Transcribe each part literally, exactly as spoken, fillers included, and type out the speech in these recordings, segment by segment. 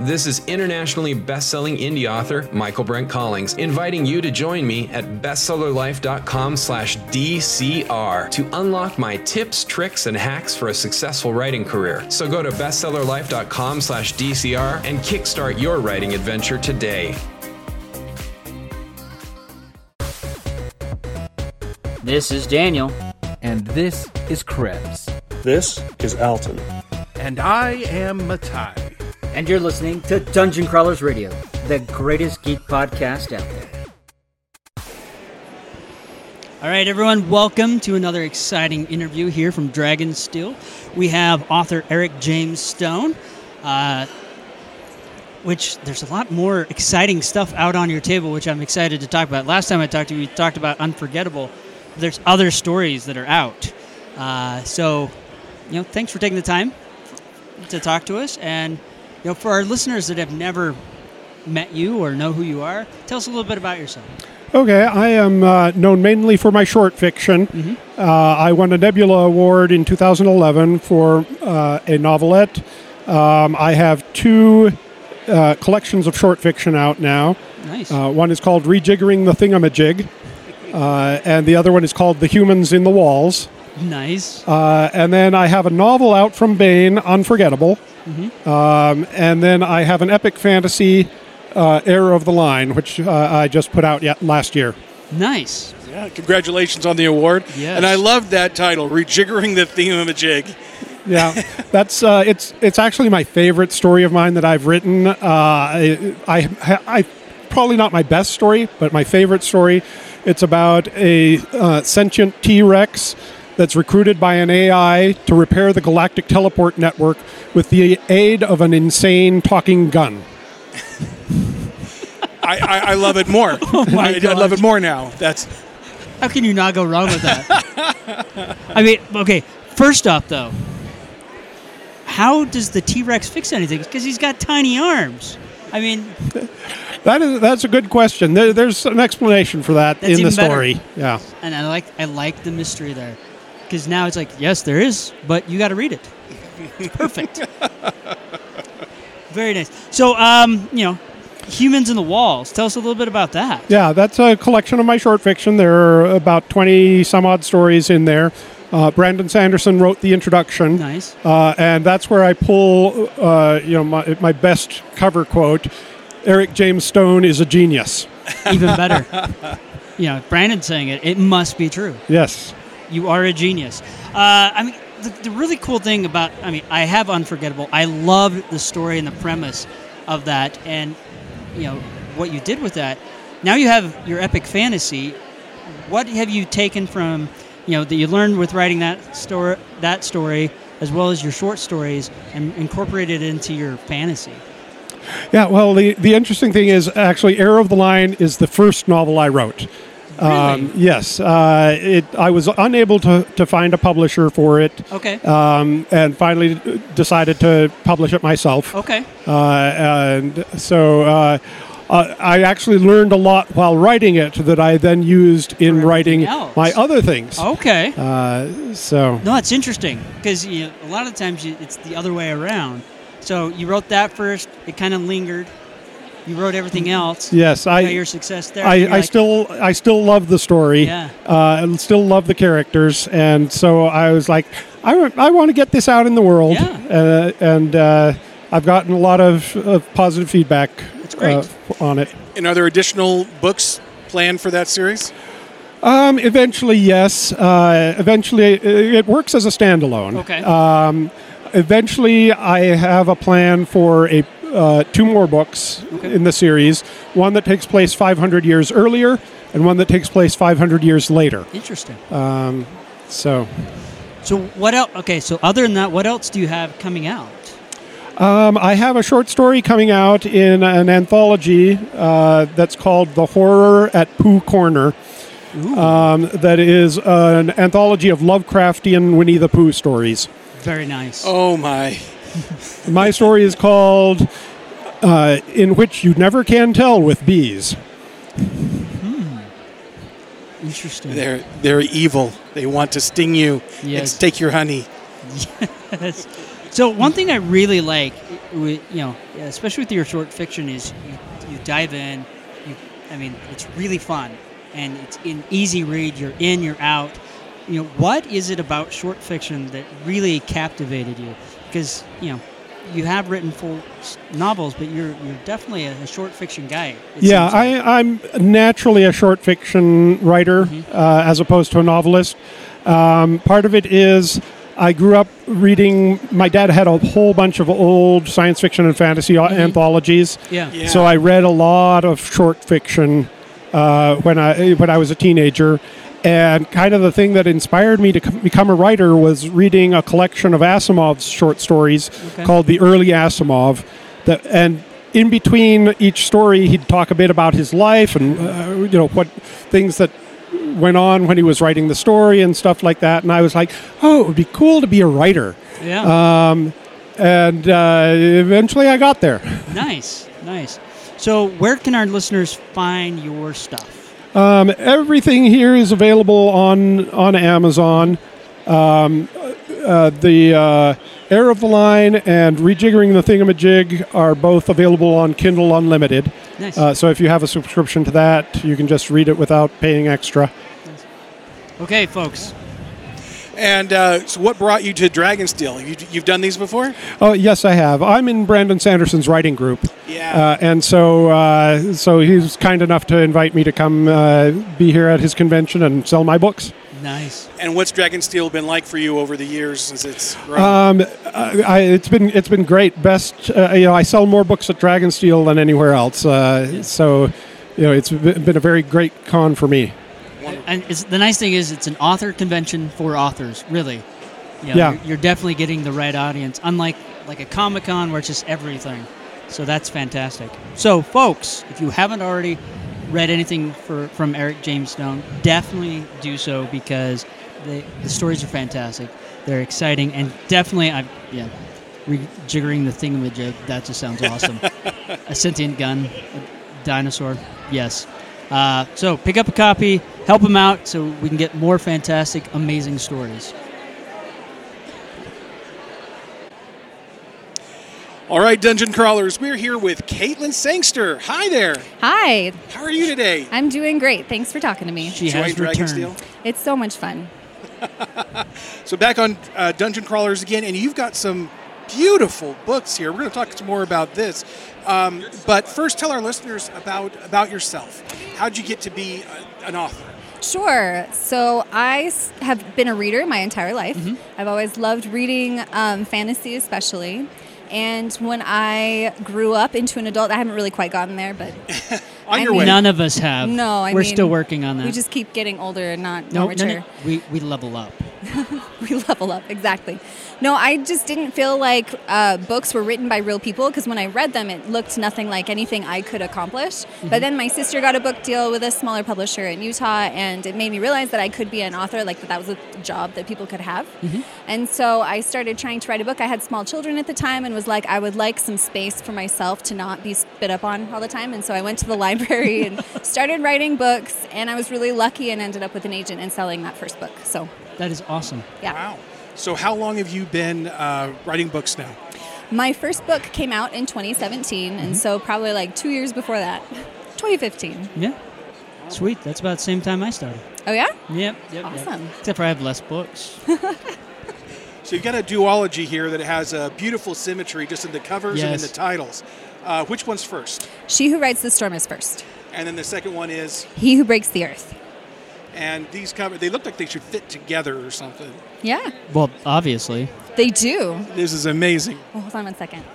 This is internationally best-selling indie author Michael Brent Collings inviting you to join me at bestsellerlife.com slash DCR to unlock my tips, tricks, and hacks for a successful writing career. So go to bestsellerlife.com slash DCR and kickstart your writing adventure today. This is Daniel. And this is Krebs. This is Alton. And I am Matai. And you're listening to Dungeon Crawlers Radio, the greatest geek podcast out there. All right, everyone, welcome to another exciting interview here from Dragonsteel. We have author Eric James Stone, uh, which there's a lot more exciting stuff out on your table, which I'm excited to talk about. Last time I talked to you, we talked about Unforgettable. There's other stories that are out. Uh, so, you know, thanks for taking the time to talk to us. And, you know, for our listeners that have never met you or know who you are, tell us a little bit about yourself. Okay, I am uh, known mainly for my short fiction. Mm-hmm. Uh, I won a Nebula Award in two thousand eleven for uh, a novelette. Um, I have two uh, collections of short fiction out now. Nice. Uh, one is called Rejiggering the Thingamajig. Uh, and the other one is called The Humans in the Walls. Nice. Uh, and then I have a novel out from Baen, Unforgettable. Mm-hmm. Um, and then I have an epic fantasy, uh, Heir of the Line, which uh, I just put out yet last year. Nice. Yeah, congratulations on the award. Yes. And I love that title, Rejiggering the Thingamajig. Yeah, that's uh, it's it's actually my favorite story of mine that I've written. Uh, I, I, I probably not my best story, but my favorite story. It's about a uh, sentient T-Rex that's recruited by an A I to repair the galactic teleport network with the aid of an insane talking gun. I, I, I love it more. Oh my I, gosh. I love it more now. That's How can you not go wrong with that? I mean, okay, first off, though, how does the T-Rex fix anything? Because he's got tiny arms. I mean... That is that's a good question. There, there's an explanation for that That's in the even better. story. Yeah, And I like I like the mystery there. Because now it's like, yes, there is, but you got to read it. It's perfect. Very nice. So, um, you know, Humans in the Walls. Tell us a little bit about that. yeah. That's a collection of my short fiction. There are about twenty some odd stories in there. Uh, Brandon Sanderson wrote the introduction. Nice. Uh, and that's where I pull, uh, you know, my my best cover quote. Eric James Stone is a genius. Even better. You know, if Brandon's saying it, it must be true. Yes. You are a genius. Uh, I mean, the, the really cool thing about, I mean, I have Unforgettable. I love the story and the premise of that and, you know, what you did with that. Now you have your epic fantasy. What have you taken from, you know, that you learned with writing that story, that story, as well as your short stories, and incorporated it into your fantasy? Yeah, well, the, the interesting thing is actually Heir of the Line is the first novel I wrote. Really? Um, yes. Uh, it, I was unable to, to find a publisher for it. Okay. Um, and finally decided to publish it myself. Okay. Uh, and so uh, uh, I actually learned a lot while writing it that I then used in For writing else. my other things. Okay. Uh, so No, it's interesting because you know, a lot of times you, it's the other way around. So you wrote that first. It kind of lingered. You wrote everything else. yes, You I got your success there. I, You're I like, still I still love the story. Yeah. Uh, and still love the characters, and so I was like, I, w- I want to get this out in the world. Yeah. Uh, and uh, I've gotten a lot of, of positive feedback. That's great. Uh, on it. And are there additional books planned for that series? Um, eventually, yes. Uh, eventually, it, it works as a standalone. Okay. Um, eventually, I have a plan for a uh, two more books Okay. in the series. One that takes place five hundred years earlier, and one that takes place five hundred years later. Interesting. Um, so, So what else? Okay, so other than that, what else do you have coming out? um, I have a short story coming out in an anthology uh, that's called The Horror at Pooh Corner. Um, that is an anthology of Lovecraftian Winnie the Pooh stories. Very nice. Oh, my. My story is called uh, In Which You Never Can Tell with Bees. Interesting. They're, they're evil. They want to sting you Yes. and take your honey. Yes. So one thing I really like with, you know, especially with your short fiction, is you, you dive in. You, I mean, it's really fun, and it's an easy read. You're in, you're out. You know, what is it about short fiction that really captivated you? Because, you know, you have written full s- novels, but you're you're definitely a, a short fiction guy. it Yeah, seems like. I, I'm naturally a short fiction writer uh, as opposed to a novelist. Um, part of it is I grew up reading. My dad had a whole bunch of old science fiction and fantasy a- anthologies. Yeah. Yeah. So I read a lot of short fiction uh, when I when I was a teenager, and kind of the thing that inspired me to c- become a writer was reading a collection of Asimov's short stories Okay. called The Early Asimov. That and in between each story, he'd talk a bit about his life and uh, you know what things that went on when he was writing the story and stuff like that. And I was like, oh, it would be cool to be a writer. Yeah. Um, and uh, eventually, I got there. Nice. Nice. So, where can our listeners find your stuff? Um, everything here is available on on Amazon. Um, uh, the uh, Heir of the Line and Rejiggering the Thingamajig are both available on Kindle Unlimited. Nice. Uh, so if you have a subscription to that, you can just read it without paying extra. Okay, folks. And uh, so what brought you to Dragonsteel? You, you've done these before? Oh yes, I have. I'm in Brandon Sanderson's writing group. Yeah. Uh, and so, uh, so he's kind enough to invite me to come uh, be here at his convention and sell my books. Nice. And what's Dragonsteel been like for you over the years since it's grown? Um, I, I, it's been it's been great. Best, uh, you know, I sell more books at Dragonsteel than anywhere else. Uh, so, you know, it's been a very great con for me. And it's, the nice thing is, it's an author convention for authors. Really. You know, Yeah. You're, you're definitely getting the right audience. Unlike like a Comic-Con where it's just everything. So that's fantastic. So, folks, if you haven't already read anything for, from Eric James Stone, definitely do so, because the the stories are fantastic. They're exciting, and definitely, I yeah, rejiggering the thingamajig. That just sounds awesome. A sentient gun, a dinosaur. Yes. Uh, so pick up a copy, help him out, so we can get more fantastic, amazing stories. All right, Dungeon Crawlers, we're here with Caitlin Sangster. Hi there. Hi, How are you today? I'm doing great. Thanks for talking to me. She Enjoying has returned. Dragonsteel? It's so much fun. So back on uh, Dungeon Crawlers again, and you've got some beautiful books here. We're going to talk some more about this. Um, but first, tell our listeners about, about yourself. How'd you get to be a, an author? Sure. So I s- have been a reader my entire life. I've always loved reading, um, fantasy especially. And when I grew up into an adult, I haven't really quite gotten there, but On I your mean- way. None of us have. no, I We're mean, still working on that. we just keep getting older and not no, more no, mature. no. We, we level up. We level up, exactly. No, I just didn't feel like uh, books were written by real people, because when I read them, it looked nothing like anything I could accomplish. Mm-hmm. But then my sister got a book deal with a smaller publisher in Utah, and it made me realize that I could be an author, like that that was a job that people could have. Mm-hmm. And so I started trying to write a book. I had small children at the time and was like, I would like some space for myself to not be spit up on all the time. And so I went to the library and started writing books, and I was really lucky and ended up with an agent and selling that first book. So, That is awesome. yeah. Wow. So how long have you been uh, writing books now? My first book came out in twenty seventeen, and so probably like two years before that, twenty fifteen. Yeah. Sweet. That's about the same time I started. Oh, yeah? Yep. Yep. Awesome. Yep. Except for I have less books. So you've got a duology here that has a beautiful symmetry just in the covers and in Yes. the titles. Uh, which one's first? She Who Rides the Storm is first. And then the second one is, He Who Breaks the Earth. and these cover they look like they should fit together or something. Yeah, Well, obviously. they do. This is amazing. Oh, hold on one second.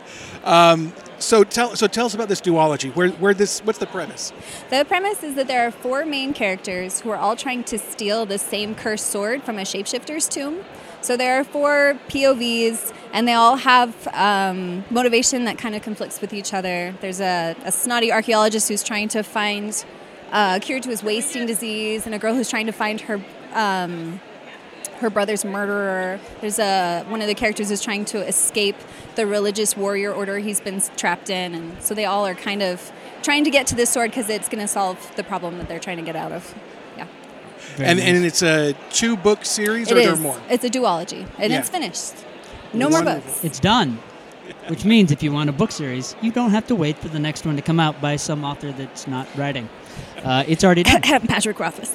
So tell so tell us about this duology. Where where this what's the premise? The premise is that there are four main characters who are all trying to steal the same cursed sword from a shapeshifter's tomb. So there are four P O Vs, and they all have um, motivation that kind of conflicts with each other. There's a, a snotty archaeologist who's trying to find uh, a cure to his wasting disease, and a girl who's trying to find her um, her brother's murderer. There's a one of the characters is trying to escape the religious warrior order he's been trapped in, and so they all are kind of trying to get to this sword because it's going to solve the problem that they're trying to get out of. Yeah, Very And nice. and it's a two book series, it or are is. there more? It's a duology, and Yeah. it's finished. No more Wonderful. books. It's done. which means if you want a book series, you don't have to wait for the next one to come out by some author that's not writing. Uh, it's already done. Patrick Rothfuss.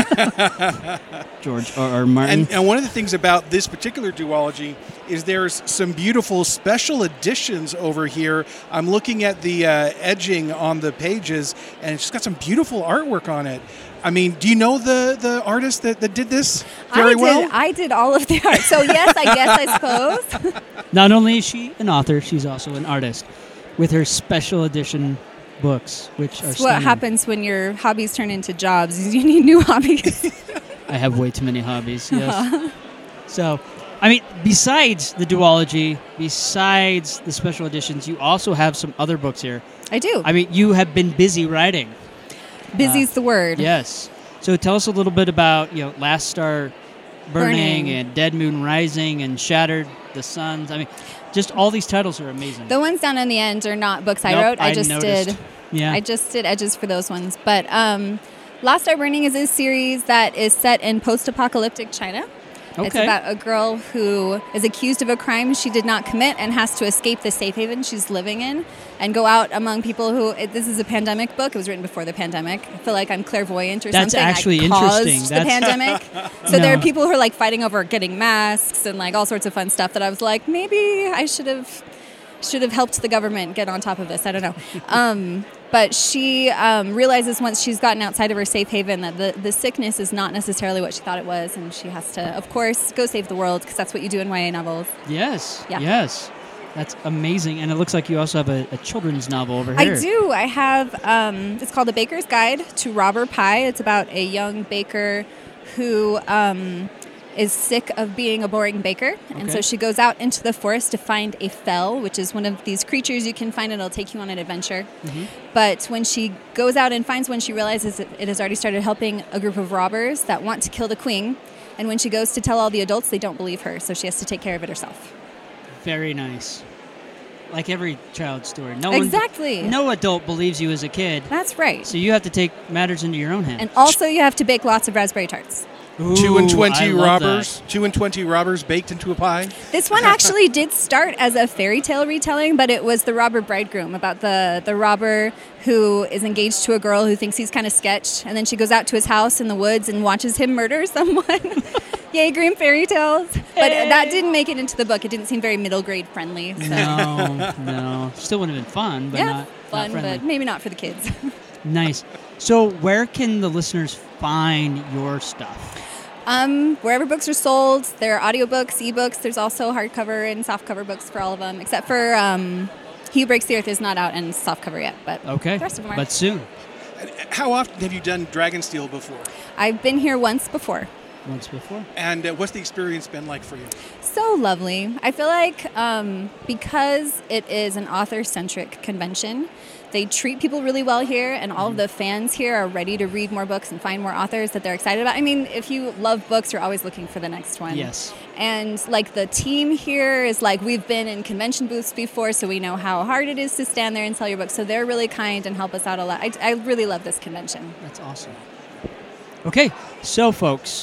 George R. R. Martin. And, and one of the things about this particular duology is there's some beautiful special editions over here. I'm looking at the uh, edging on the pages, and it's just got some beautiful artwork on it. I mean, do you know the, the artist that, that did this very I did, well? I did all of the art. So, yes, I guess, I suppose. Not only is she an author, she's also an artist with her special edition books, which are That's stunning. what happens when your hobbies turn into jobs. Is you need new hobbies. I have way too many hobbies, yes. So, I mean, besides the duology, besides the special editions, you also have some other books here. I do. I mean, you have been busy writing. Busy's uh, the word. Yes. So tell us a little bit about, you know, Last Star Burning, Burning. and Dead Moon Rising and Shattered the Suns. I mean, just all these titles are amazing. The ones down in the end are not books I Nope, wrote. I, I just noticed. did. Yeah. I just did edges for those ones. But um, Last Star Burning is a series that is set in post-apocalyptic China. It's Okay. about a girl who is accused of a crime she did not commit and has to escape the safe haven she's living in and go out among people who. It, this is a pandemic book. It was written before the pandemic. I feel like I'm clairvoyant or That's something. actually I caused interesting. the That's- pandemic. So there No. are people who are like fighting over getting masks and like all sorts of fun stuff that I was like, maybe I should have should have helped the government get on top of this. I don't know. Um, but she um, realizes once she's gotten outside of her safe haven that the, the sickness is not necessarily what she thought it was, and she has to, of course, go save the world because that's what you do in Y A novels. Yes. Yeah. Yes. That's amazing. And it looks like you also have a, a children's novel over here. I do. I have, um, it's called The Baker's Guide to Robber Pie. It's about a young baker who um, is sick of being a boring baker. And Okay. so she goes out into the forest to find a fell, which is one of these creatures you can find and it'll take you on an adventure. Mm-hmm. But when she goes out and finds one, she realizes that it has already started helping a group of robbers that want to kill the queen. And when she goes to tell all the adults, they don't believe her. So she has to take care of it herself. Very nice. Like every child's story. No Exactly. One, no adult believes you as a kid. That's right. So you have to take matters into your own hands. And also you have to bake lots of raspberry tarts. Two and Ooh, twenty I love robbers. Two and twenty robbers baked into a pie. This one actually did start as a fairy tale retelling, but it was the robber bridegroom, about the, the robber who is engaged to a girl who thinks he's kind of sketch, and then she goes out to his house in the woods and watches him murder someone. Yay, green fairy tales. But that didn't make it into the book. It didn't seem very middle grade friendly. So. that. No, no. Still would have been fun, but yeah, not, fun, not friendly. but maybe not for the kids. Nice. So where can the listeners find your stuff? Um, wherever books are sold, there are audiobooks, ebooks. There's also hardcover and softcover books for all of them, except for um, He Who Breaks the Earth is not out in softcover yet, but Okay. the rest of them are. But soon. How often have you done Dragonsteel before? I've been here once before. Once before. And uh, what's the experience been like for you? So lovely. I feel like um, because it is an author-centric convention, they treat people really well here, and all of the fans here are ready to read more books and find more authors that they're excited about. I mean, if you love books, you're always looking for the next one. Yes. And like the team here is like, we've been in convention booths before, so we know how hard it is to stand there and sell your book. So they're really kind and help us out a lot. I, I really love this convention. That's awesome. Okay, so folks,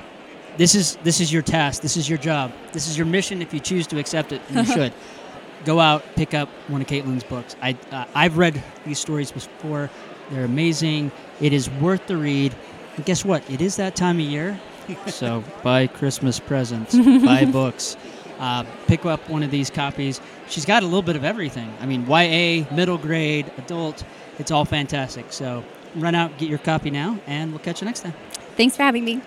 this is this is your task. This is your job. This is your mission if you choose to accept it, and you should. Go out, pick up one of Caitlin's books. I, uh, I've read these stories before. They're amazing. It is worth the read. And guess what? It is that time of year. So buy Christmas presents. Buy books. Uh, pick up one of these copies. She's got a little bit of everything. I mean, Y A, middle grade, adult. It's all fantastic. So run out, get your copy now, and we'll catch you next time. Thanks for having me.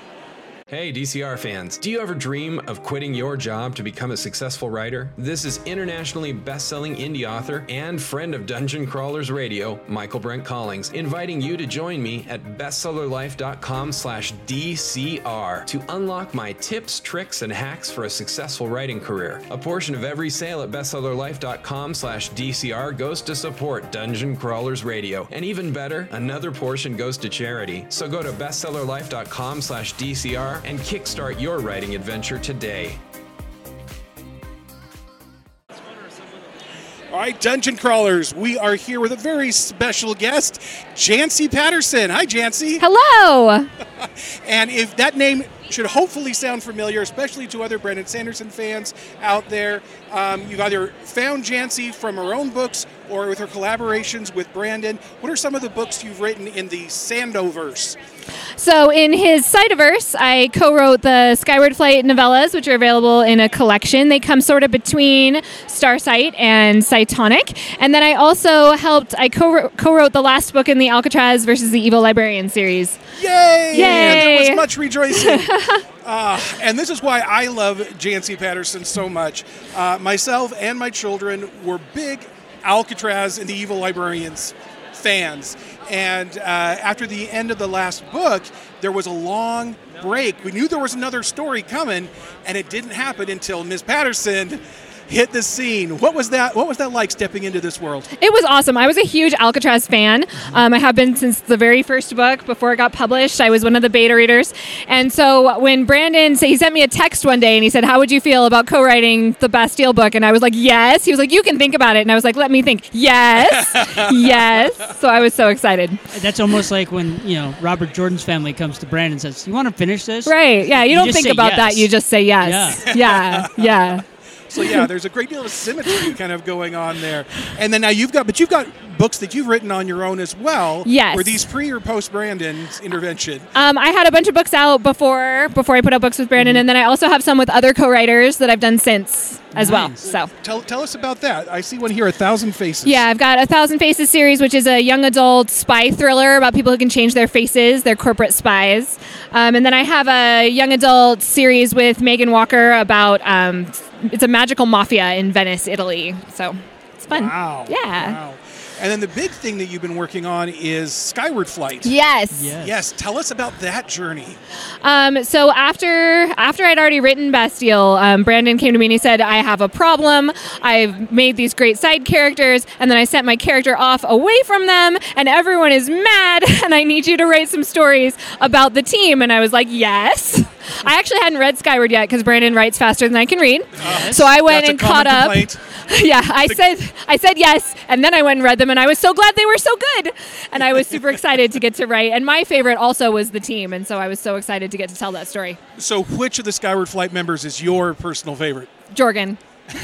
Hey, D C R fans, do you ever dream of quitting your job to become a successful writer? This is internationally best-selling indie author and friend of Dungeon Crawlers Radio, Michael Brent Collings, inviting you to join me at bestsellerlife.com slash DCR to unlock my tips, tricks, and hacks for a successful writing career. A portion of every sale at bestsellerlife.com slash DCR goes to support Dungeon Crawlers Radio. And even better, another portion goes to charity. So go to bestsellerlife.com slash DCR and kickstart your writing adventure today. All right, Dungeon Crawlers, we are here with a very special guest, Jancy Patterson. Hi, Jancy. Hello. And if that name should hopefully sound familiar, especially to other Brandon Sanderson fans out there. Um, you've either found Jancy from her own books or with her collaborations with Brandon. What are some of the books you've written in the Sandoverse? So in his Cytoverse, I co-wrote the Skyward Flight novellas, which are available in a collection. They come sort of between Starsight and Cytonic. And then I also helped, I co- co-wrote the last book in the Alcatraz versus the Evil Librarian series. Yay! Yay! And there was much rejoicing. uh, and this is why I love Jancy Patterson so much. Uh, myself and my children were big Alcatraz and the Evil Librarians fans. And uh, after the end of the last book, there was a long break. We knew there was another story coming, and it didn't happen until Miz Patterson hit the scene. What was that? What was that like stepping into this world? It was awesome. I was a huge Alcatraz fan. Um, I have been since the very first book before it got published. I was one of the beta readers. And so when Brandon, so he sent me a text one day and he said, how would you feel about co-writing the Bastille book? And I was like, yes. He was like, you can think about it. And I was like, let me think. Yes. Yes. So I was so excited. That's almost like when, you know, Robert Jordan's family comes to Brandon and says, you want to finish this? Right. Yeah. You, You don't just think say about yes. that. You just say yes. Yeah. Yeah. Yeah. So yeah, there's a great deal of symmetry kind of going on there. And then now you've got, but you've got books that you've written on your own as well. Yes. Were these pre or post Brandon's intervention? Um, I had a bunch of books out before before I put out books with Brandon, mm-hmm. and then I also have some with other co-writers that I've done since as well. So tell tell us about that. I see one here, A Thousand Faces. Yeah, I've got A Thousand Faces series, which is a young adult spy thriller about people who can change their faces. They're corporate spies. Um, and then I have a young adult series with Megan Walker about um, it's a magical mafia in Venice, Italy. So it's fun. Wow. Yeah. Wow. And then the big thing that you've been working on is Skyward Flight. Yes. Yes. Yes. Tell us about that journey. Um, so after after I'd already written Bastille, um, Brandon came to me and he said, I have a problem. I've made these great side characters, and then I sent my character off away from them, and everyone is mad, and I need you to write some stories about the team. And I was like, yes. I actually hadn't read Skyward yet because Brandon writes faster than I can read. Uh, so I went that's and a common caught up. complaint. Yeah, I said I said yes, and then I went and read them, and I was so glad they were so good. And I was super excited to get to write. And my favorite also was the team, and so I was so excited to get to tell that story. So which of the Skyward Flight members is your personal favorite? Jorgen.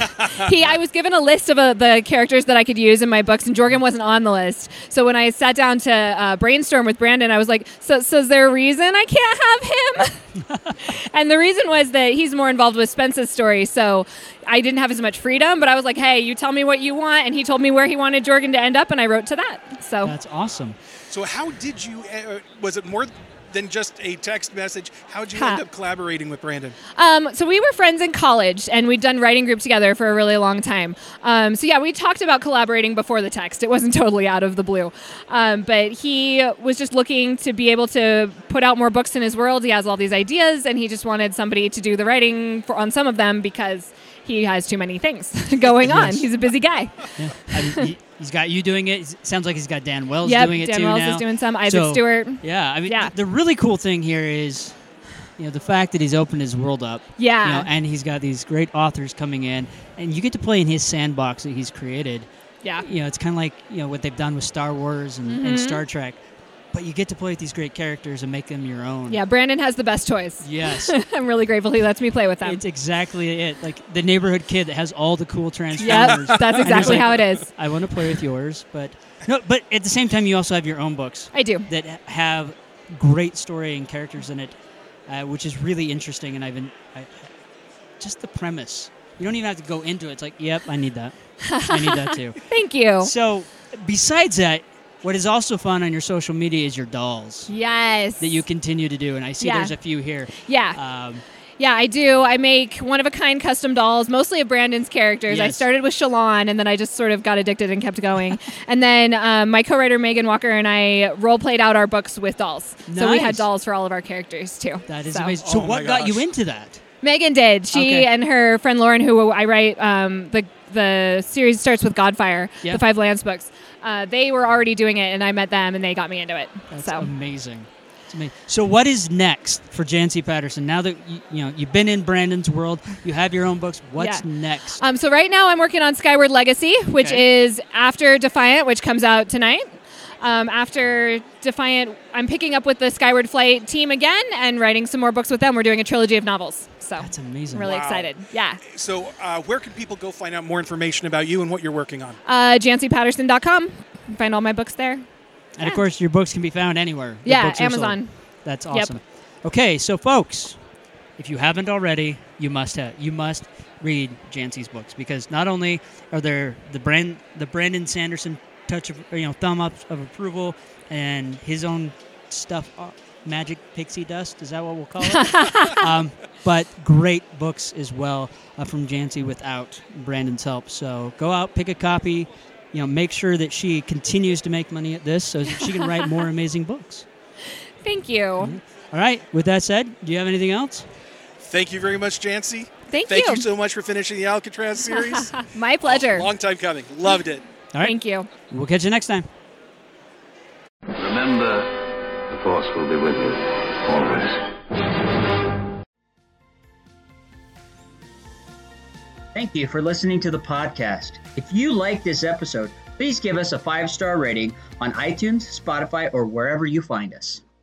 he, I was given a list of uh, the characters that I could use in my books, and Jorgen wasn't on the list. So when I sat down to uh, brainstorm with Brandon, I was like, so, so is there a reason I can't have him? And the reason was that he's more involved with Spence's story, so I didn't have as much freedom, but I was like, hey, you tell me what you want, and he told me where he wanted Jorgen to end up, and I wrote to that. So That's awesome. So how did you, uh, was it more than just a text message? How did you Ha. end up collaborating with Brandon? Um, so we were friends in college, and we'd done writing group together for a really long time. Um, so yeah, we talked about collaborating before the text. It wasn't totally out of the blue. Um, but he was just looking to be able to put out more books in his world. He has all these ideas, and he just wanted somebody to do the writing for, on some of them because he has too many things going on. Yes. He's a busy guy. Yeah. I mean, he, he's got you doing it. It sounds like he's got Dan Wells Yep, doing it Dan too Wells now. is doing some. Isaac So, Stewart. Yeah, I mean, Yeah. the really cool thing here is, you know, the fact that he's opened his world up. Yeah. You know, and he's got these great authors coming in, and you get to play in his sandbox that he's created. Yeah. You know, it's kind of like, you know, what they've done with Star Wars and, Mm-hmm. and Star Trek. But you get to play with these great characters and make them your own. Yeah, Brandon has the best toys. Yes. I'm really grateful he lets me play with them. It's exactly it. Like the neighborhood kid that has all the cool Yep, Transformers. that's And he's exactly like, how it is. I want to play with yours, but no. But at the same time, you also have your own books I do. that have great story and characters in it, uh, which is really interesting. And I've been I, just the premise. You don't even have to go into it. It's like, yep, I need that. I need that too. Thank you. So, besides that, what is also fun on your social media is your dolls Yes. that you continue to do, and I see Yeah. there's a few here. Yeah. Um, Yeah, I do. I make one-of-a-kind custom dolls, mostly of Brandon's characters. I Yes. started with Shalon, and then I just sort of got addicted and kept going. And then um, my co-writer Megan Walker and I role-played out our books with dolls. So we had Nice. dolls for all of our characters, too. that is So- amazing. So, Oh my what got you gosh. into that? Megan did. She Okay. and her friend Lauren, who I write, um, the the series starts with Godfire, Yeah. the Five Lands books. Uh, they were already doing it, and I met them, and they got me into it. That's so amazing. It's amazing. So, what is next for Jancy Patterson? Now that you, you know you've been in Brandon's world, you have your own books. What's Yeah. next? Um, so right now I'm working on Skyward Legacy, which Okay. is after Defiant, which comes out tonight. um, after Defiant, I'm picking up with the Skyward Flight team again and writing some more books with them. We're doing a trilogy of novels. So That's amazing. I'm really Wow. excited. Yeah. So uh, where can people go find out more information about you and what you're working on? Uh, Jancy Patterson dot com. You can find all my books there. And Yeah. of course, your books can be found anywhere. The Yeah, books are sold. Amazon. That's Yep. awesome. Okay, so folks, if you haven't already, you must have you must read Jancy's books, because not only are there the brand the Brandon Sanderson touch of you know thumb up of approval and his own stuff, uh, magic pixie dust, is that what we'll call it? um, but great books as well uh, from Jancy without Brandon's help. So go out, pick a copy. You know, make sure that she continues to make money at this so that she can write more amazing books. Thank you. Mm-hmm. All right. With that said, do you have anything else? Thank you very much, Jancy. Thank, Thank you. you so much for finishing the Alcatraz series. My pleasure. Oh, long time coming. Loved it. All right. Thank you. We'll catch you next time. Remember, the Force will be with you, always. Thank you for listening to the podcast. If you like this episode, please give us a five-star rating on iTunes, Spotify, or wherever you find us.